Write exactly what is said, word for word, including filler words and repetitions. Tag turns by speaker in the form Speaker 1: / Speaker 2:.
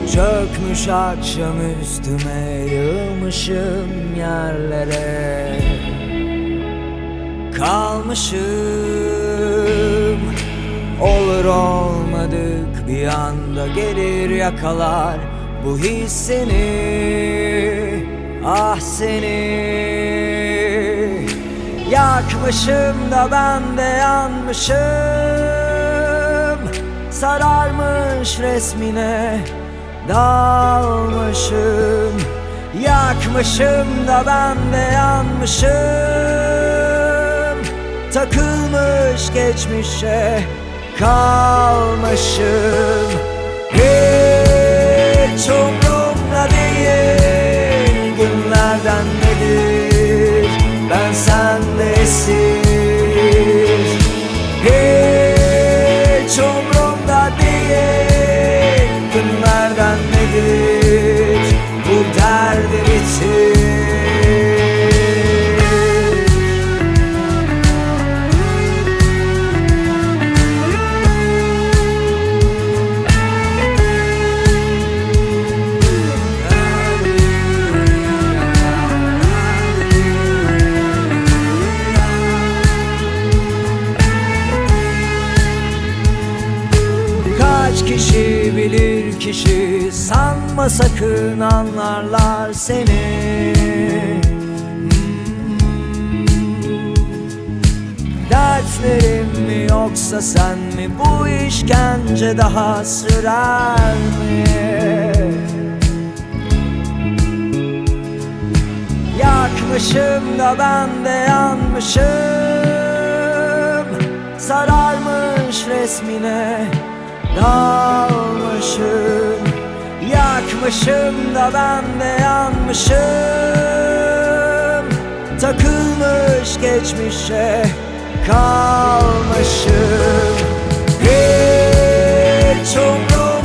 Speaker 1: Çökmüş akşam üstüme, yığılmışım yerlere. Kalmışım, olur olmadık bir anda gelir yakalar bu his seni, ah seni. Yakmışım da ben de yanmışım, sararmış resmine dalmışım. Yakmışım da ben de yanmışım, takılmış geçmişe kalmışım. Hiç umrumda değil günlerden nedir, ben sende esir. Hiç umrumda değil günlerden nedir, bu derdi bitir. Kaç kişi bilir kişi, sanma sakın anlarlar seni. Dertlerim mi yoksa sen mi, bu işkence daha sürer mi? Yakmışım da ben de yanmışım, sararmış resmine dalmışım. Yakmışım da ben de yanmışım, takılmış geçmişe kalmışım. Hiç umrum